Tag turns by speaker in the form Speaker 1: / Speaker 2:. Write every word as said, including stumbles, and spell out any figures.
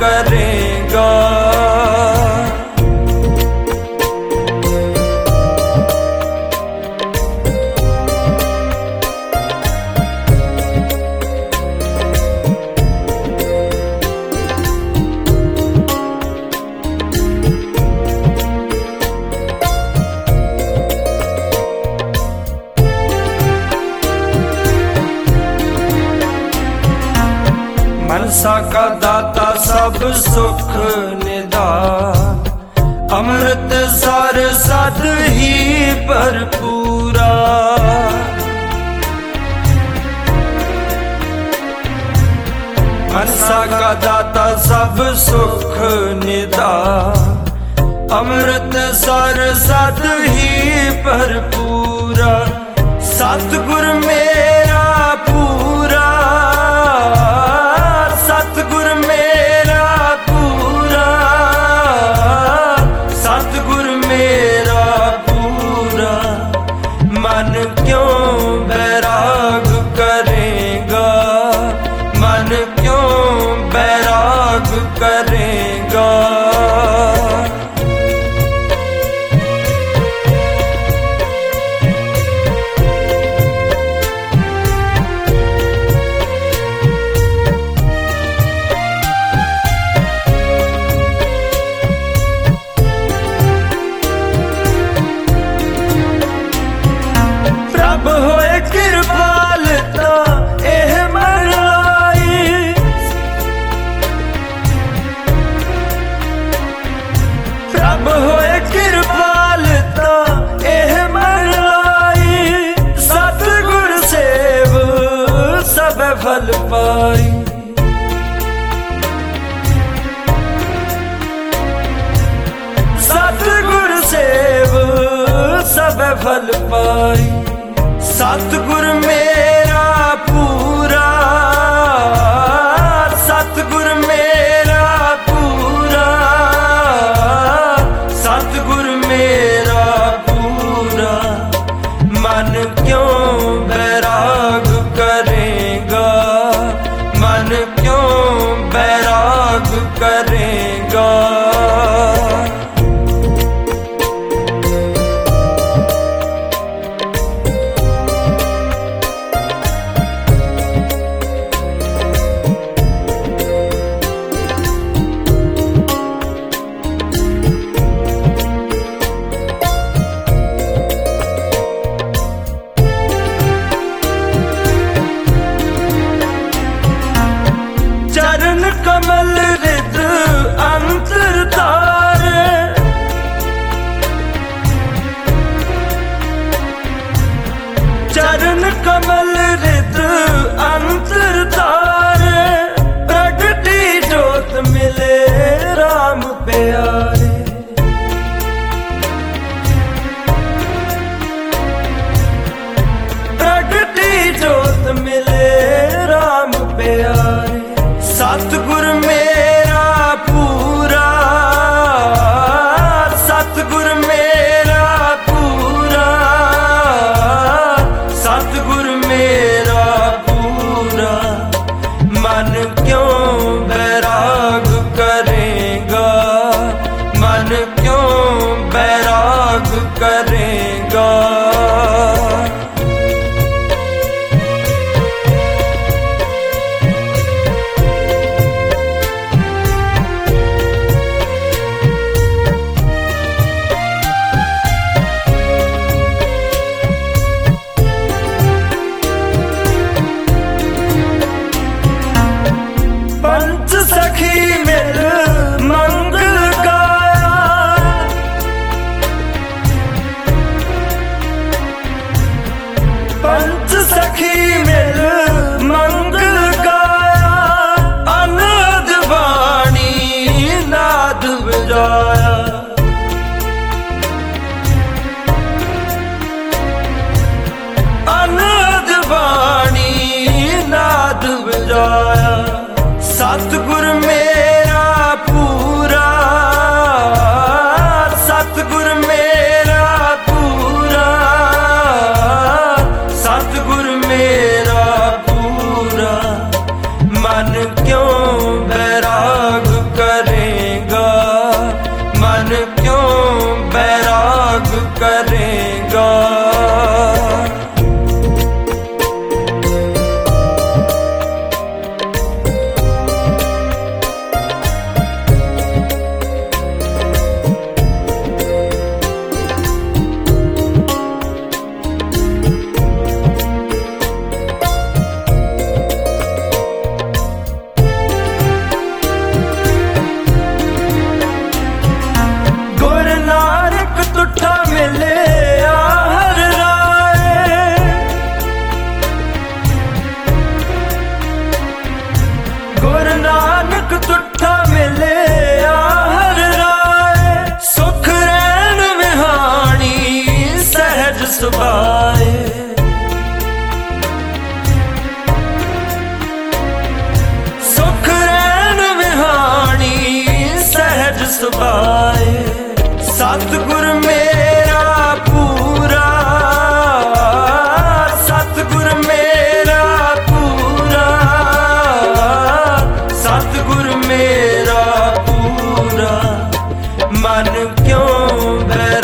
Speaker 1: करेगा। मनसा का दाता सब सुख निदान, अमृत सार सद ही भरपूरा। मनसा का दाता सब सुख निदान, अमृत सार सद ही भरपूरा। सतगुर मेरा पूरा, सतगुर मेरा पूरा, सतगुर मेरा पूरा। मन क्यों बैराग करेगा, मन क्यों बैराग करेगा। होए कृपाल ता एह मनाई, प्रभ होए कृपाल ता एह मनाई। सतगुर सेव सब फल पाई, सतगुर सेव सब फल पाई। सतगुर मेरा पूरा, सतगुर मेरा पूरा, सतगुर मेरा पूरा। मन क्यों बैराग करेगा, मन क्यों बैराग करेगा। ਸੁਭਾਏ। ਸੁਖ ਰੈਣ ਵਿਹਾਣੀ ਸਹਿਜ ਸੁਭਾਏ। ਸਤਿਗੁਰ ਮੇਰਾ ਪੂਰਾ, ਸਤਿਗੁਰ ਮੇਰਾ ਪੂਰਾ, ਸਤਿਗੁਰ ਮੇਰਾ ਪੂਰਾ। ਮਨ ਕਿਉਂ ਬੈਰਾਗ